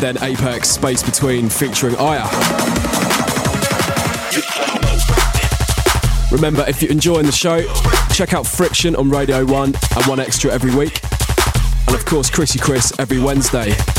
then Apex Space Between featuring Aya. Remember, if you're enjoying the show, check out Friction on Radio 1 and 1Xtra every week. And of course, Chrissy Chris every Wednesday.